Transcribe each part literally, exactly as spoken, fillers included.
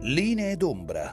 Linee d'ombra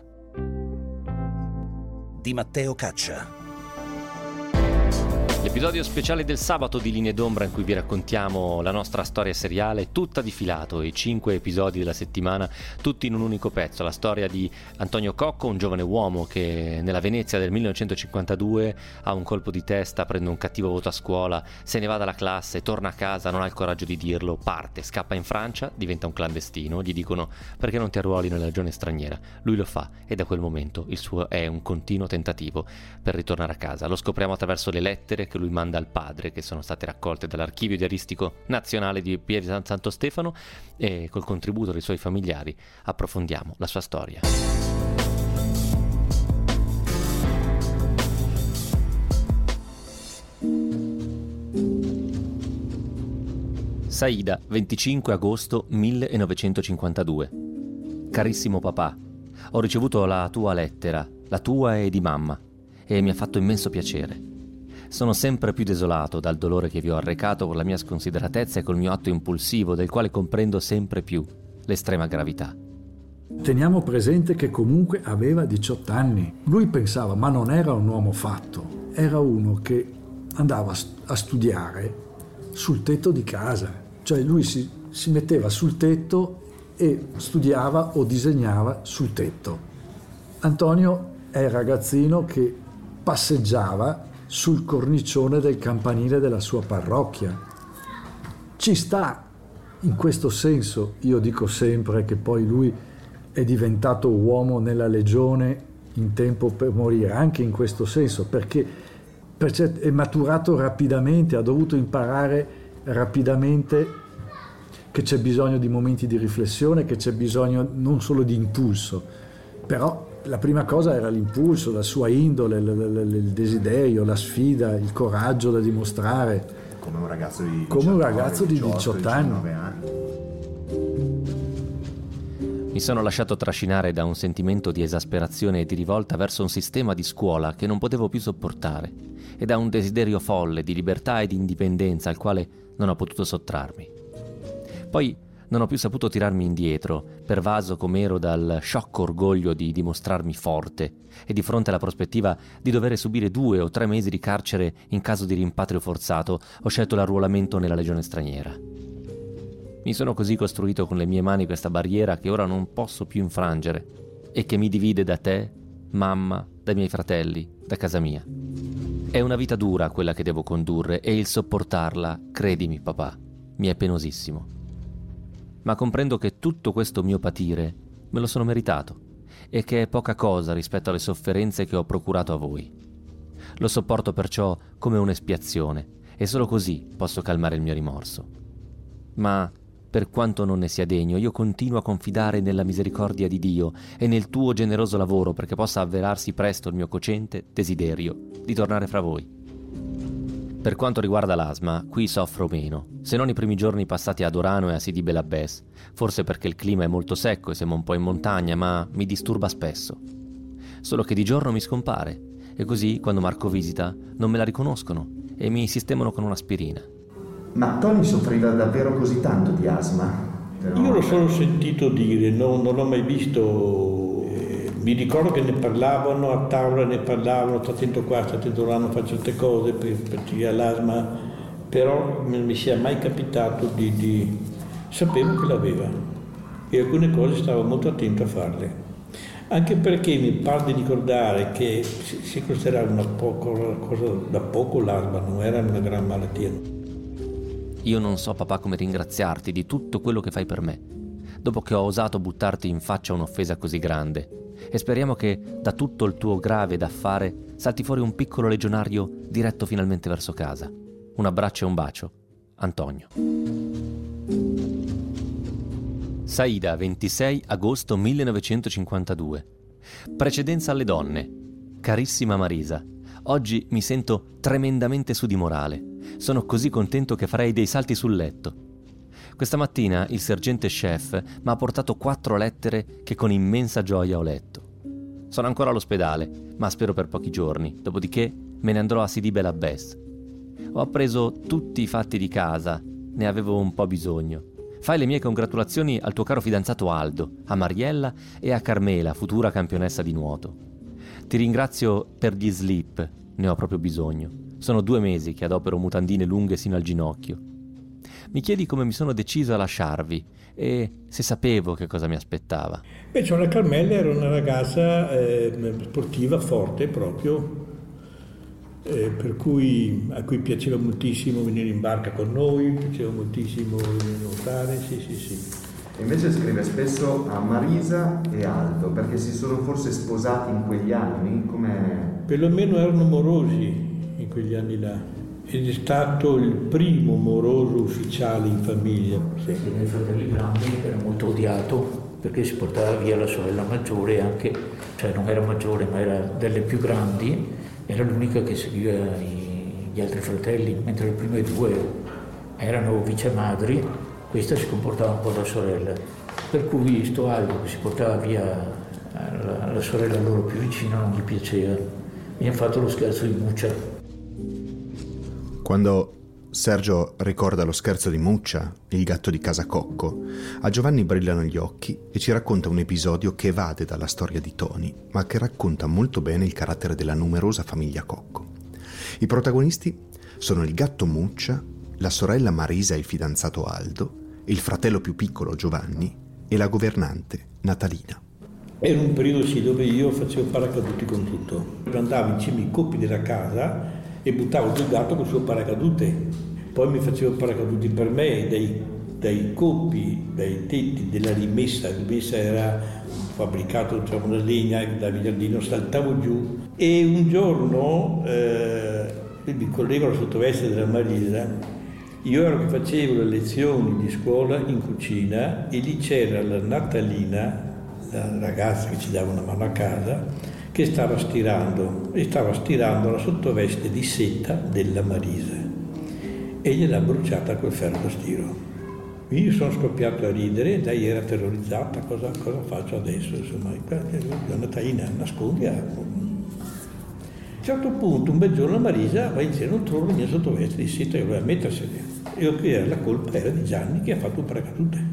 di Matteo Caccia. L'episodio speciale del sabato di Linee d'ombra in cui vi raccontiamo la nostra storia seriale tutta di filato, i cinque episodi della settimana tutti in un unico pezzo. La storia di Antonio Cocco, un giovane uomo che nella Venezia del millenovecentocinquantadue ha un colpo di testa, prende un cattivo voto a scuola, se ne va dalla classe, torna a casa, non ha il coraggio di dirlo, parte, scappa in Francia, diventa un clandestino, gli dicono perché non ti arruoli nella legione straniera. Lui lo fa e da quel momento il suo è un continuo tentativo per ritornare a casa. Lo scopriamo attraverso le lettere che lui manda al padre, che sono state raccolte dall'Archivio Diaristico Nazionale di Pieve San Santo Stefano, e col contributo dei suoi familiari approfondiamo la sua storia. Saida, venticinque agosto millenovecentocinquantadue. Carissimo papà, ho ricevuto la tua lettera, la tua e di mamma, e mi ha fatto immenso piacere. Sono sempre più desolato dal dolore che vi ho arrecato con la mia sconsideratezza e col mio atto impulsivo, del quale comprendo sempre più l'estrema gravità. Teniamo presente che comunque aveva diciotto anni. Lui pensava, ma non era un uomo fatto, era uno che andava a studiare sul tetto di casa. Cioè lui si, si metteva sul tetto e studiava o disegnava sul tetto. Antonio è il ragazzino che passeggiava sul cornicione del campanile della sua parrocchia. Ci sta in questo senso. Io dico sempre che poi lui è diventato uomo nella legione in tempo per morire, anche in questo senso, perché è maturato rapidamente, ha dovuto imparare rapidamente che c'è bisogno di momenti di riflessione, che c'è bisogno non solo di impulso, però la prima cosa era l'impulso, la sua indole, l- l- il desiderio, la sfida, il coraggio da dimostrare. Come un ragazzo di Come un ragazzo di diciotto anni. anni. Mi sono lasciato trascinare da un sentimento di esasperazione e di rivolta verso un sistema di scuola che non potevo più sopportare e da un desiderio folle di libertà e di indipendenza al quale non ho potuto sottrarmi. Poi non ho più saputo tirarmi indietro, pervaso com'ero dal sciocco orgoglio di dimostrarmi forte e di fronte alla prospettiva di dover subire due o tre mesi di carcere in caso di rimpatrio forzato, ho scelto l'arruolamento nella legione straniera. Mi sono così costruito con le mie mani questa barriera che ora non posso più infrangere e che mi divide da te, mamma, dai miei fratelli, da casa mia. È una vita dura quella che devo condurre e il sopportarla, credimi papà, mi è penosissimo. Ma comprendo che tutto questo mio patire me lo sono meritato e che è poca cosa rispetto alle sofferenze che ho procurato a voi. Lo sopporto perciò come un'espiazione e solo così posso calmare il mio rimorso. Ma, per quanto non ne sia degno, io continuo a confidare nella misericordia di Dio e nel tuo generoso lavoro perché possa avverarsi presto il mio cocente desiderio di tornare fra voi. Per quanto riguarda l'asma, qui soffro meno, se non i primi giorni passati ad Orano e a Sidi Bel Abbès, forse perché il clima è molto secco e siamo un po' in montagna, ma mi disturba spesso. Solo che di giorno mi scompare, e così, quando Marco visita, non me la riconoscono e mi sistemano con un'aspirina. Ma Tony soffriva davvero così tanto di asma? Però... Io l'ho solo sentito dire, no, non l'ho mai visto. Mi ricordo che ne parlavano a tavola, ne parlavano, sta attento qua, sta attento là, non fa certe cose per, perché ha l'asma, però non mi sia mai capitato di, di... Sapevo che l'aveva e alcune cose stavo molto attento a farle. Anche perché mi pare di ricordare che si, si considerava una poco, cosa da poco l'asma, non era una gran malattia. Io non so, papà, come ringraziarti di tutto quello che fai per me, dopo che ho osato buttarti in faccia un'offesa così grande. E speriamo che da tutto il tuo grave da fare salti fuori un piccolo legionario diretto finalmente verso casa. Un abbraccio e un bacio. Antonio. Saida, ventisei agosto millenovecentocinquantadue. Precedenza alle donne. Carissima Marisa, oggi mi sento tremendamente su di morale. Sono così contento che farei dei salti sul letto. Questa mattina il sergente chef mi ha portato quattro lettere che con immensa gioia ho letto. Sono ancora all'ospedale, ma spero per pochi giorni, dopodiché me ne andrò a Sidi Bel Abbès. Ho appreso tutti i fatti di casa, ne avevo un po' bisogno. Fai le mie congratulazioni al tuo caro fidanzato Aldo, a Mariella e a Carmela, futura campionessa di nuoto. Ti ringrazio per gli slip, ne ho proprio bisogno. Sono due mesi che adopero mutandine lunghe sino al ginocchio. Mi chiedi come mi sono deciso a lasciarvi e se sapevo che cosa mi aspettava. Beh, cioè la Carmela era una ragazza eh, sportiva, forte proprio, eh, per cui a cui piaceva moltissimo venire in barca con noi, piaceva moltissimo nuotare, sì sì sì. Invece scrive spesso a Marisa e Aldo, perché si sono forse sposati in quegli anni, come... Perlomeno erano morosi in quegli anni là. Ed è stato il primo moroso ufficiale in famiglia. Sì, dei fratelli grandi era molto odiato perché si portava via la sorella maggiore anche, cioè non era maggiore ma era delle più grandi, era l'unica che seguiva i, gli altri fratelli, mentre le prime due erano vice madri, questa si comportava un po' da sorella. Per cui sto Aldo che si portava via la, la sorella loro più vicina non gli piaceva. Mi hanno fatto lo scherzo di Muccia. Quando Sergio ricorda lo scherzo di Muccia, il gatto di casa Cocco, a Giovanni brillano gli occhi e ci racconta un episodio che evade dalla storia di Toni, ma che racconta molto bene il carattere della numerosa famiglia Cocco. I protagonisti sono il gatto Muccia, la sorella Marisa e il fidanzato Aldo, il fratello più piccolo Giovanni e la governante Natalina. Era un periodo sì dove io facevo paracaduti con tutto. Andavo in cima ai coppi della casa e buttavo giù il gatto col suo paracadute. Poi mi facevo paracaduti per me dai, dai coppi, dai tetti della rimessa. La rimessa era fabbricato, diciamo, una legna da giardino, saltavo giù e un giorno eh, mi collego alla sottoveste della Marisa. Io ero che facevo le lezioni di scuola in cucina e lì c'era la Natalina, la ragazza che ci dava una mano a casa, che stava stirando e stava stirando la sottoveste di seta della Marisa e gliel'ha bruciata col ferro da stiro. Io sono scoppiato a ridere, lei era terrorizzata, cosa, cosa faccio adesso? Insomma, la Natalina nascondi. A un certo punto, un bel giorno, la Marisa va in cielo, non trovo la mia sottoveste di seta e voleva mettersene. E qui era la colpa era di Gianni che ha fatto un paracadute.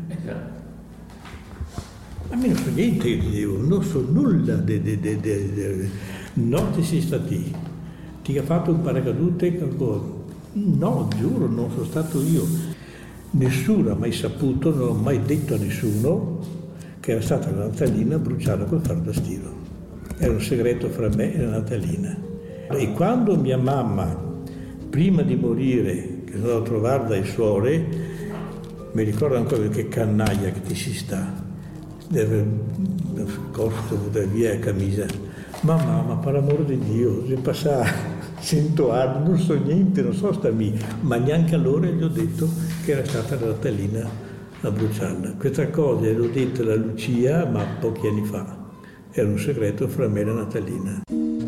A me non so niente, io ti dico, non so nulla, de, de, de, de, de. Non ti sei stati, ti ha fatto un paracadute, no, giuro, non sono stato io. Nessuno ha mai saputo, non ho mai detto a nessuno che era stata la Natalina bruciata col ferro da stiro. Era un segreto fra me e la Natalina. E quando mia mamma, prima di morire, che sono andato a trovarla dai suore, mi ricordo ancora che canaglia che ti si sta. Deve corso buttare via la camicia. Ma mamma, per l'amore di Dio, se passa cento anni, non so niente, non so sta mia, ma neanche allora gli ho detto che era stata la Natalina a bruciarla. Questa cosa l'ho detta alla Lucia, ma pochi anni fa. Era un segreto fra me e la Natalina.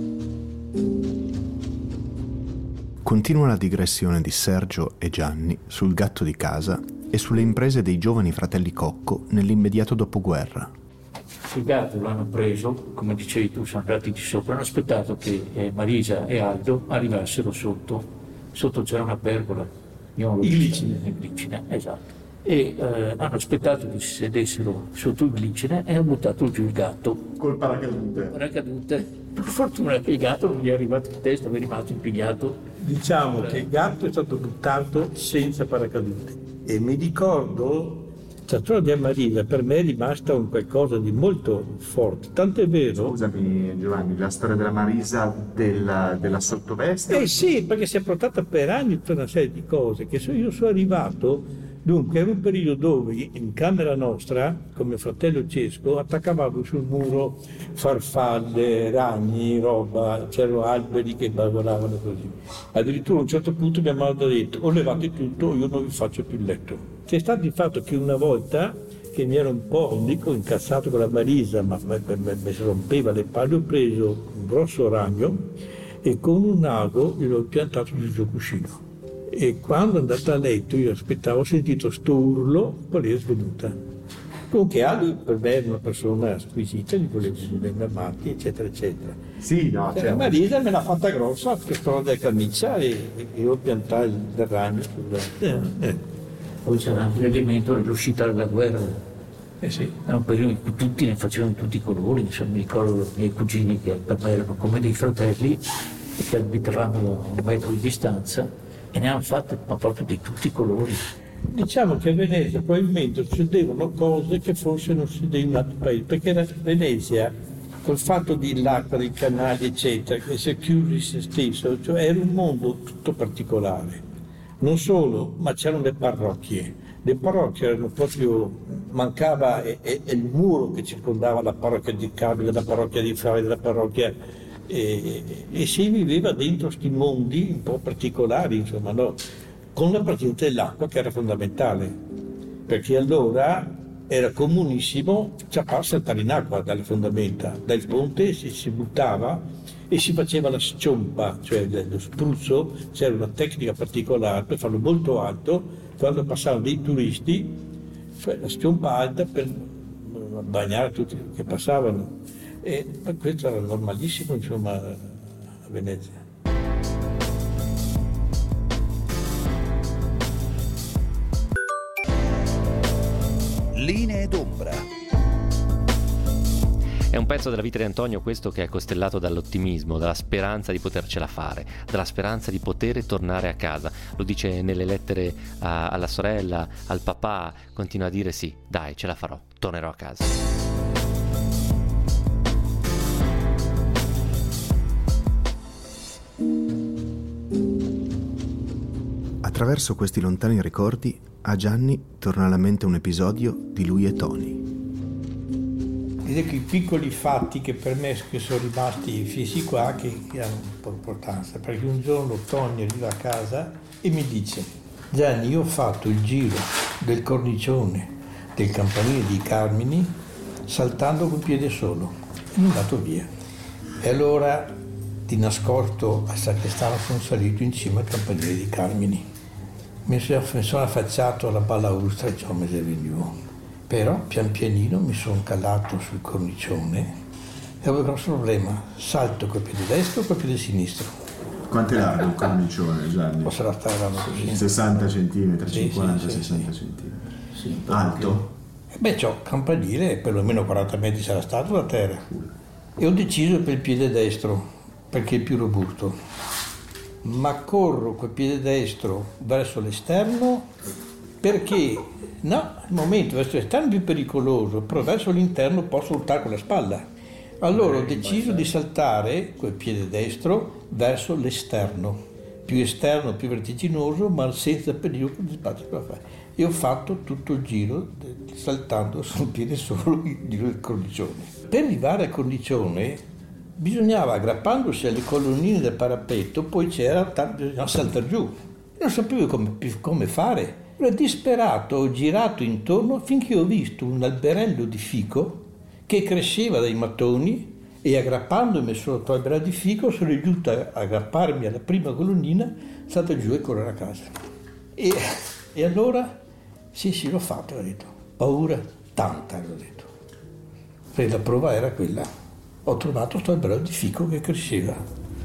Continua la digressione di Sergio e Gianni sul gatto di casa e sulle imprese dei giovani fratelli Cocco nell'immediato dopoguerra. Il gatto l'hanno preso, come dicevi tu, sono andati di sopra, hanno aspettato che eh, Marisa e Aldo arrivassero sotto. Sotto c'era una pergola, io non l'ho vista, il glicine, esatto. E eh, hanno aspettato che si sedessero sotto il glicine e hanno buttato giù il gatto. Col paracadute. Paracadute. Per fortuna che il gatto non gli è arrivato in testa, è rimasto impegnato. Diciamo che il gatto è stato buttato senza paracadute. E mi ricordo, la storia di Marisa per me è rimasta un qualcosa di molto forte, tant'è vero... Scusami Giovanni, la storia della Marisa della, della sottoveste? Eh sì, perché si è portata per anni tutta una serie di cose, che io sono arrivato, dunque era un periodo dove in camera nostra, con mio fratello Cesco, attaccavamo sul muro farfalle, ragni, roba, c'erano alberi che volavano così. Addirittura a un certo punto mia madre ha detto, o levate tutto o io non vi faccio più il letto. C'è stato il fatto che una volta, che mi ero un po', non dico incazzato con la Marisa, ma mi si rompeva le palle, ho preso un grosso ragno e con un ago gliel'ho piantato sul suo cuscino. E quando è andata a letto, io aspettavo, ho sentito sto urlo, poi lei è svenuta. Comunque Ali per me era una persona squisita, gli volevo bene amati, eccetera, eccetera. Sì, no, cioè, certo. Marisa me l'ha fatta grossa, che storia della camicia, e, e io piantai il ragno. Eh, eh. Poi c'era anche l'elemento dell'uscita dalla guerra. Eh sì. Era un periodo in cui tutti ne facevano tutti i colori, insomma, mi ricordo i miei cugini che per me erano come dei fratelli e che abitavamo a un metro di distanza e ne hanno fatte ma proprio di tutti i colori. Diciamo che a Venezia probabilmente succedevano cose che forse non succedevano in altri paesi, perché era Venezia, col fatto dell'acqua, dei canali, eccetera, che si è chiuso in se stesso, cioè era un mondo tutto particolare. Non solo, ma c'erano le parrocchie. Le parrocchie erano proprio, mancava e, e, e il muro che circondava la parrocchia di Cabile, la parrocchia di Favre, la parrocchia, e, e si viveva dentro questi mondi un po' particolari, insomma, no? Con la presenza dell'acqua che era fondamentale, perché allora era comunissimo ciappare, saltare in acqua dalle fondamenta, dal ponte si, si buttava e si faceva la sciompa, cioè lo spruzzo. C'era una tecnica particolare per farlo molto alto, quando passavano dei turisti, cioè la sciompa alta per bagnare tutti che passavano, e questo era normalissimo, insomma, a Venezia. Linee d'ombra. È un pezzo della vita di Antonio questo, che è costellato dall'ottimismo, dalla speranza di potercela fare, dalla speranza di poter tornare a casa. Lo dice nelle lettere a, alla sorella, al papà, continua a dire sì, dai, ce la farò, tornerò a casa. Attraverso questi lontani ricordi, a Gianni torna alla mente un episodio di lui e Tony. Ed ecco i piccoli fatti che per me che sono rimasti fissi qua, che, che hanno un po' importanza, perché un giorno Tony arriva a casa e mi dice: Gianni, io ho fatto il giro del cornicione del campanile di Carmini saltando col piede solo e mi è andato via. E allora di nascosto a Sacrestano sono salito in cima al campanile di Carmini. Mi sono affacciato alla balaustra e ci ho messo giù. Però pian pianino mi sono calato sul cornicione e avevo un grosso problema: salto col piede destro o col piede sinistro. Quanto è largo il cornicione, Gianni? O sarà stato così? sessanta centimetri, Sì, cinquanta sì, sessanta sì. centimetri. Sì, Alto? E beh, c'ho campanile, perlomeno quaranta metri sarà stato da terra. E ho deciso per il piede destro, perché è più robusto. Ma corro col piede destro verso l'esterno perché, no, il momento verso l'esterno è più pericoloso, però verso l'interno posso urtare con la spalla. Allora ho deciso di saltare col piede destro verso l'esterno, più esterno, più vertiginoso, ma senza pericolo di spazio per fare. E ho fatto tutto il giro saltando sul piede solo il giro del cornicione. Per arrivare al cornicione bisognava, aggrappandosi alle colonnine del parapetto, poi c'era, bisognava saltare giù. Non sapevo come, come fare. Ero disperato, ho girato intorno finché ho visto un alberello di fico che cresceva dai mattoni e aggrappandomi sotto l'alberello di fico sono riuscito a aggrapparmi alla prima colonnina, salto giù e correre a casa. E, e allora, sì sì l'ho fatto, ho detto. Paura tanta, l'ho detto. E la prova era quella. Ho trovato questo albero di fico che cresceva.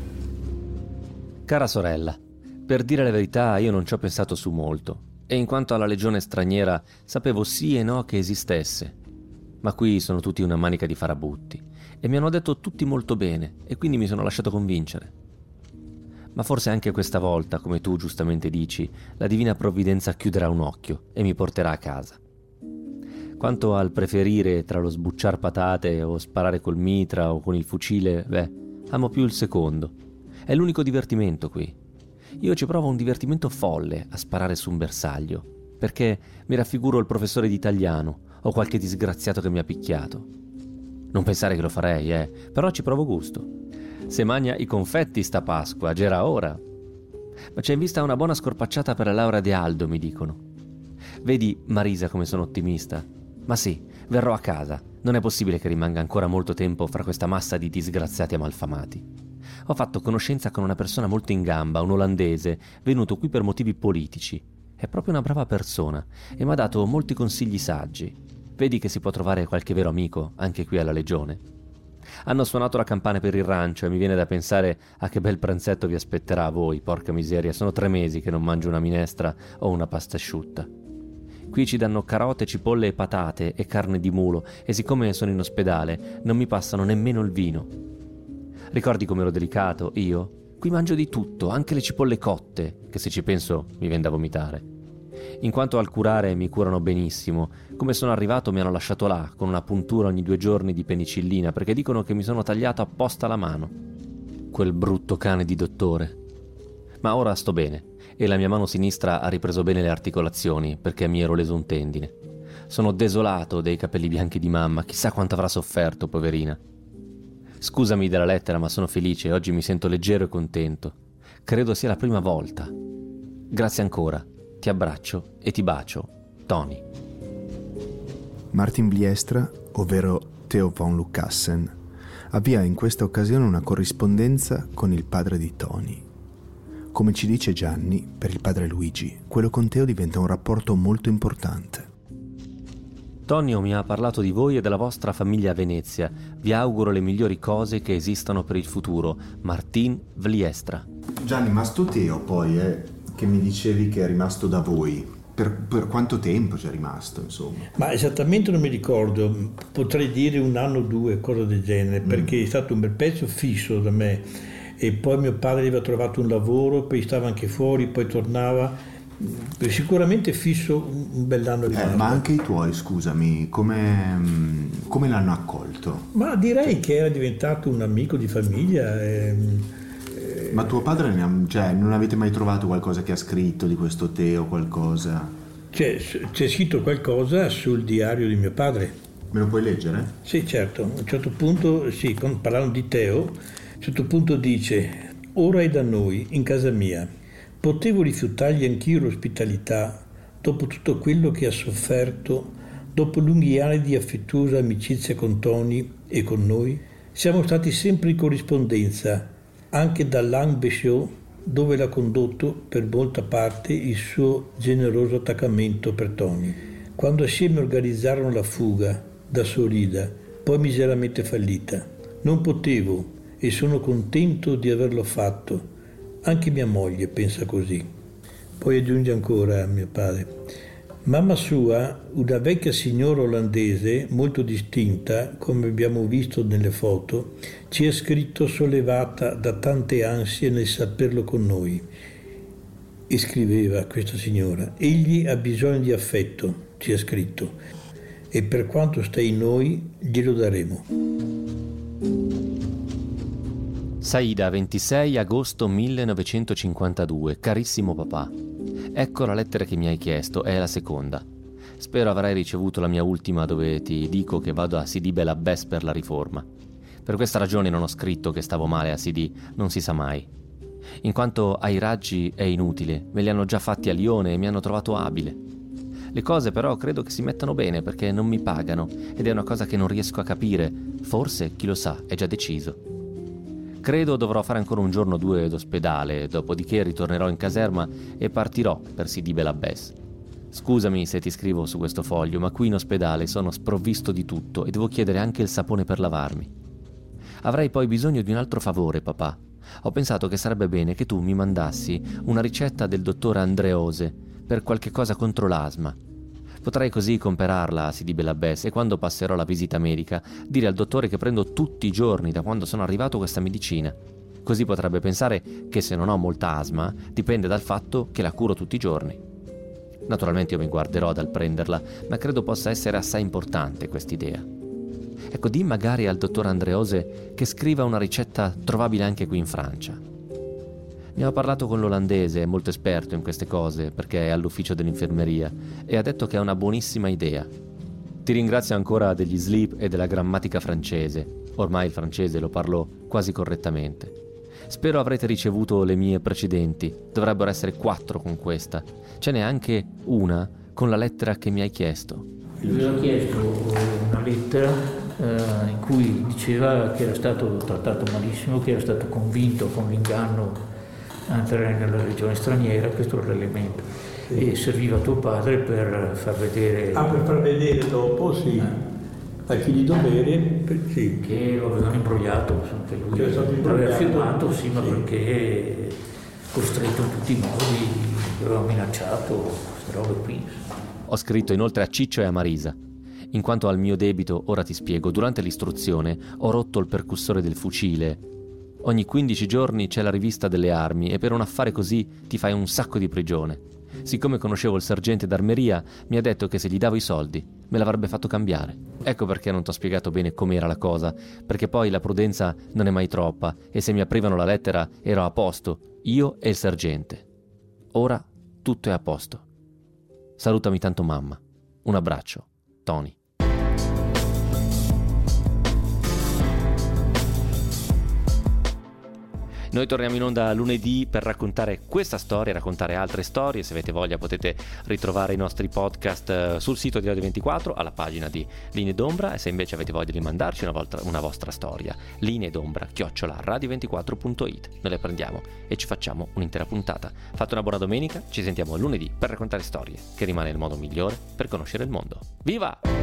Cara sorella, per dire la verità io non ci ho pensato su molto, e in quanto alla legione straniera sapevo sì e no che esistesse, ma qui sono tutti una manica di farabutti e mi hanno detto tutti molto bene e quindi mi sono lasciato convincere. Ma forse anche questa volta, come tu giustamente dici, la divina provvidenza chiuderà un occhio e mi porterà a casa. Quanto al preferire tra lo sbucciar patate o sparare col mitra o con il fucile, beh, amo più il secondo. È l'unico divertimento qui. Io ci provo un divertimento folle a sparare su un bersaglio, perché mi raffiguro il professore di italiano o qualche disgraziato che mi ha picchiato. Non pensare che lo farei, eh, però ci provo gusto. Se magna i confetti sta Pasqua, già era ora. Ma c'è in vista una buona scorpacciata per la laurea di Aldo, mi dicono. Vedi, Marisa, come sono ottimista? Ma sì, verrò a casa. Non è possibile che rimanga ancora molto tempo fra questa massa di disgraziati e malfamati. Ho fatto conoscenza con una persona molto in gamba, un olandese, venuto qui per motivi politici. È proprio una brava persona e mi ha dato molti consigli saggi. Vedi che si può trovare qualche vero amico anche qui alla Legione. Hanno suonato la campana per il rancio e mi viene da pensare a che bel pranzetto vi aspetterà a voi, porca miseria. Sono tre mesi che non mangio una minestra o una pasta asciutta. Qui ci danno carote, cipolle e patate e carne di mulo, e siccome sono in ospedale non mi passano nemmeno il vino. Ricordi com'ero delicato, io? Qui mangio di tutto, anche le cipolle cotte, che se ci penso mi viene da vomitare. In quanto al curare, mi curano benissimo. Come sono arrivato mi hanno lasciato là, con una puntura ogni due giorni di penicillina, perché dicono che mi sono tagliato apposta la mano. Quel brutto cane di dottore. Ma ora sto bene, e la mia mano sinistra ha ripreso bene le articolazioni, perché mi ero leso un tendine. Sono desolato dei capelli bianchi di mamma, chissà quanto avrà sofferto, poverina. Scusami della lettera, ma sono felice, oggi mi sento leggero e contento. Credo sia la prima volta. Grazie ancora, ti abbraccio e ti bacio, Tony. Martin Vliestra, ovvero Theo von Lucassen, avvia in questa occasione una corrispondenza con il padre di Tony. Come ci dice Gianni, per il padre Luigi, quello con Theo diventa un rapporto molto importante. Tonio mi ha parlato di voi e della vostra famiglia a Venezia. Vi auguro le migliori cose che esistano per il futuro. Martin Vliestra. Gianni, ma sto Teo poi, eh, che mi dicevi che è rimasto da voi, per, per quanto tempo c'è rimasto, insomma? Ma esattamente non mi ricordo, potrei dire un anno o due, cosa del genere, mm. perché è stato un bel pezzo fisso da me. E poi mio padre aveva trovato un lavoro, poi stava anche fuori, poi tornava, sicuramente fisso un bell'anno di eh, ma anche i tuoi, scusami, come, come l'hanno accolto? Ma direi che era diventato un amico di famiglia. E, e... Ma tuo padre, ne ha, cioè, non avete mai trovato qualcosa che ha scritto di questo Teo, qualcosa? C'è, c'è scritto qualcosa sul diario di mio padre. Me lo puoi leggere? Sì, certo, a un certo punto, sì, parlando di Teo, a un certo punto dice: ora è da noi, in casa mia. Potevo rifiutargli anch'io l'ospitalità dopo tutto quello che ha sofferto, dopo lunghi anni di affettuosa amicizia con Tony e con noi? Siamo stati sempre in corrispondenza, anche dall'Anne-Béchot, dove l'ha condotto per molta parte il suo generoso attaccamento per Tony. Quando assieme organizzarono la fuga da Sorida, poi miseramente fallita. Non potevo, e sono contento di averlo fatto. Anche mia moglie pensa così. Poi aggiunge ancora mio padre: mamma sua, una vecchia signora olandese molto distinta, come abbiamo visto nelle foto, ci ha scritto sollevata da tante ansie nel saperlo con noi. E scriveva questa signora: egli ha bisogno di affetto, ci ha scritto, e per quanto sta in noi glielo daremo. Saida, ventisei agosto millenovecentocinquantadue. Carissimo papà, ecco la lettera che mi hai chiesto, è la seconda. Spero avrai ricevuto la mia ultima, dove ti dico che vado a Sidi Bel Abbès per la riforma. Per questa ragione non ho scritto che stavo male a Sidi, non si sa mai. In quanto ai raggi è inutile, me li hanno già fatti a Lione e mi hanno trovato abile. Le cose però credo che si mettano bene perché non mi pagano ed è una cosa che non riesco a capire. Forse, chi lo sa, è già deciso. Credo dovrò fare ancora un giorno o due d'ospedale, dopodiché ritornerò in caserma e partirò per Sidi Bel Abbès. Scusami se ti scrivo su questo foglio, ma qui in ospedale sono sprovvisto di tutto e devo chiedere anche il sapone per lavarmi. Avrei poi bisogno di un altro favore, papà. Ho pensato che sarebbe bene che tu mi mandassi una ricetta del dottore Andreose per qualche cosa contro l'asma. Potrei così comperarla a Sidi Bel Abbès e quando passerò la visita medica dire al dottore che prendo tutti i giorni da quando sono arrivato questa medicina. Così potrebbe pensare che se non ho molta asma dipende dal fatto che la curo tutti i giorni. Naturalmente io mi guarderò dal prenderla, ma credo possa essere assai importante quest'idea. Ecco, di magari al dottor Andreose che scriva una ricetta trovabile anche qui in Francia. Ne ho parlato con l'olandese, è molto esperto in queste cose perché è all'ufficio dell'infermeria e ha detto che è una buonissima idea. Ti ringrazio ancora degli slip e della grammatica francese. Ormai il francese lo parlo quasi correttamente. Spero avrete ricevuto le mie precedenti. Dovrebbero essere quattro con questa. Ce n'è anche una con la lettera che mi hai chiesto. Gli avevo chiesto una lettera eh, in cui diceva che era stato trattato malissimo, che era stato convinto con l'inganno a entrare nella regione straniera, questo era l'elemento. Sì. E serviva tuo padre per far vedere... Ah, per far vedere dopo, sì. Eh. A chi di dovere, sì. Che lo avevano imbrogliato, insomma, che lui aveva firmato, sì, ma sì. Perché costretto in tutti i modi, lo aveva minacciato, queste robe qui. Ho scritto inoltre a Ciccio e a Marisa. In quanto al mio debito, ora ti spiego, durante l'istruzione ho rotto il percussore del fucile. Ogni quindici giorni c'è la rivista delle armi e per un affare così ti fai un sacco di prigione. Siccome conoscevo il sergente d'armeria, mi ha detto che se gli davo i soldi me l'avrebbe fatto cambiare. Ecco perché non ti ho spiegato bene com'era la cosa, perché poi la prudenza non è mai troppa e se mi aprivano la lettera ero a posto, io e il sergente. Ora tutto è a posto. Salutami tanto mamma. Un abbraccio, Tony. Noi torniamo in onda lunedì per raccontare questa storia, raccontare altre storie. Se avete voglia potete ritrovare i nostri podcast sul sito di Radio ventiquattro, alla pagina di Linee d'Ombra, e se invece avete voglia di mandarci una, volta, una vostra storia, linee d'ombra chiocciola radio ventiquattro punto it. Noi le prendiamo e ci facciamo un'intera puntata. Fate una buona domenica, ci sentiamo lunedì per raccontare storie, che rimane il modo migliore per conoscere il mondo. Viva!